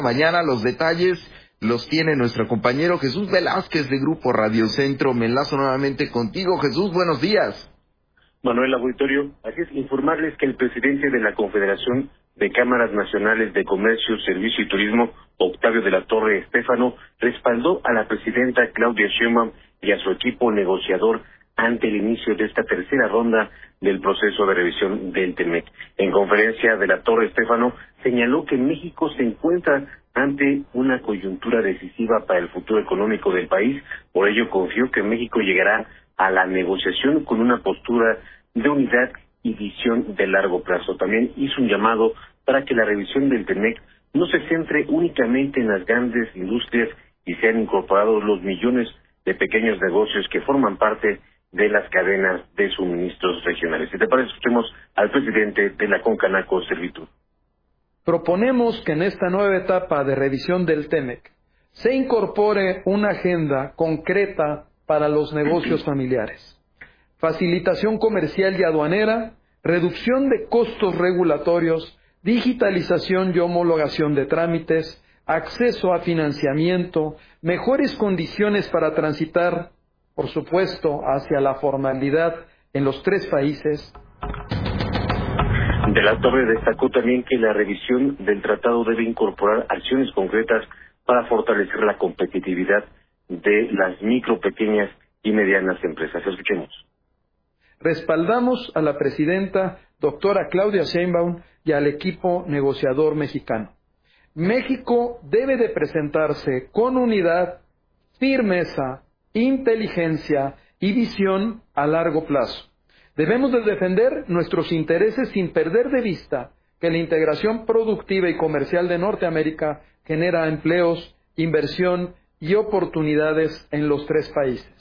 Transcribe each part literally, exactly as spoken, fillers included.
Mañana los detalles los tiene nuestro compañero Jesús Velázquez de Grupo Radio Centro. Me enlazo nuevamente contigo, Jesús, buenos días. Manuel Auditorio, así es, informarles que el presidente de la Confederación de Cámaras Nacionales de Comercio, Servicio y Turismo, Octavio de la Torre Estéfano, respaldó a la presidenta Claudia Sheinbaum y a su equipo negociador ante el inicio de esta tercera ronda del proceso de revisión del TEMEC. En conferencia, de la Torre Estéfano señaló que México se encuentra ante una coyuntura decisiva para el futuro económico del país. Por ello, confió que México llegará a la negociación con una postura de unidad y visión de largo plazo. También hizo un llamado para que la revisión del TEMEC no se centre únicamente en las grandes industrias y sean incorporados los millones de pequeños negocios que forman parte de las cadenas de suministros regionales. Si te parece, escuchemos al presidente de la Concanaco Servitur. Proponemos que en esta nueva etapa de revisión del TEMEC se incorpore una agenda concreta para los negocios familiares, facilitación comercial y aduanera, reducción de costos regulatorios, digitalización y homologación de trámites, acceso a financiamiento, mejores condiciones para transitar, por supuesto, hacia la formalidad en los tres países. De la Torre destacó también que la revisión del tratado debe incorporar acciones concretas para fortalecer la competitividad de las micro, pequeñas y medianas empresas. Escuchemos. Respaldamos a la presidenta doctora Claudia Sheinbaum y al equipo negociador mexicano. México debe de presentarse con unidad, firmeza, inteligencia y visión a largo plazo. Debemos de defender nuestros intereses sin perder de vista que la integración productiva y comercial de Norteamérica genera empleos, inversión y oportunidades en los tres países.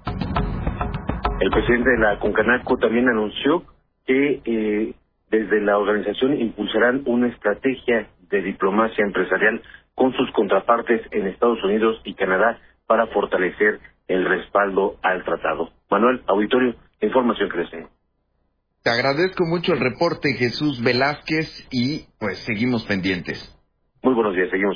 El presidente de la Concanaco también anunció que eh, desde la organización impulsarán una estrategia de diplomacia empresarial con sus contrapartes en Estados Unidos y Canadá para fortalecer el respaldo al tratado. Manuel, auditorio, información que les tengo. Te agradezco mucho el reporte, Jesús Velázquez, y pues seguimos pendientes. Muy buenos días, seguimos.